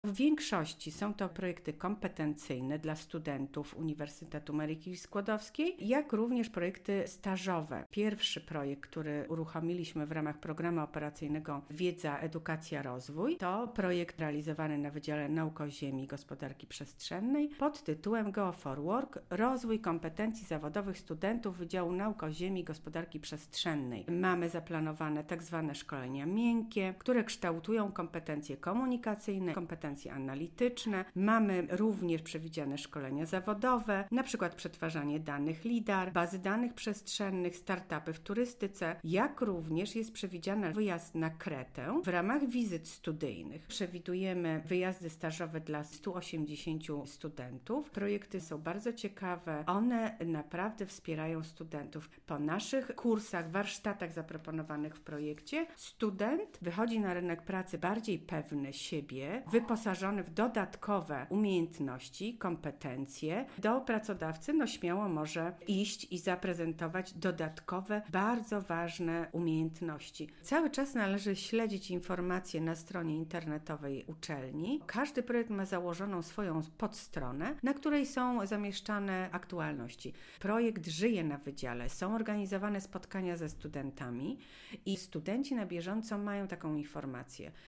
W większości są to projekty kompetencyjne dla studentów Uniwersytetu Marii Skłodowskiej, jak również projekty stażowe. Pierwszy projekt, który uruchomiliśmy w ramach programu operacyjnego Wiedza, Edukacja, Rozwój, to projekt realizowany na Wydziale Nauk o Ziemi i Gospodarki Przestrzennej pod tytułem Go for Work – Rozwój kompetencji zawodowych studentów Wydziału Nauk o Ziemi i Gospodarki Przestrzennej. Mamy zaplanowane tak zwane szkolenia miękkie, które kształtują kompetencje komunikacyjne, kompetencje analityczne. Mamy również przewidziane szkolenia zawodowe, na przykład przetwarzanie danych LIDAR, bazy danych przestrzennych, startupy w turystyce, jak również jest przewidziany wyjazd na Kretę w ramach wizyt studyjnych. Przewidujemy wyjazdy stażowe dla 180 studentów. Projekty są bardzo ciekawe. One naprawdę wspierają studentów. Po naszych kursach, warsztatach zaproponowanych w projekcie student wychodzi na rynek pracy bardziej pewny siebie, wyposażony w dodatkowe umiejętności, kompetencje. Do pracodawcy śmiało może iść i zaprezentować dodatkowe, bardzo ważne umiejętności. Cały czas należy śledzić informacje na stronie internetowej uczelni. Każdy projekt ma założoną swoją podstronę, na której są zamieszczane aktualności. Projekt żyje na wydziale, są organizowane spotkania ze studentami i studenci na bieżąco mają taką informację.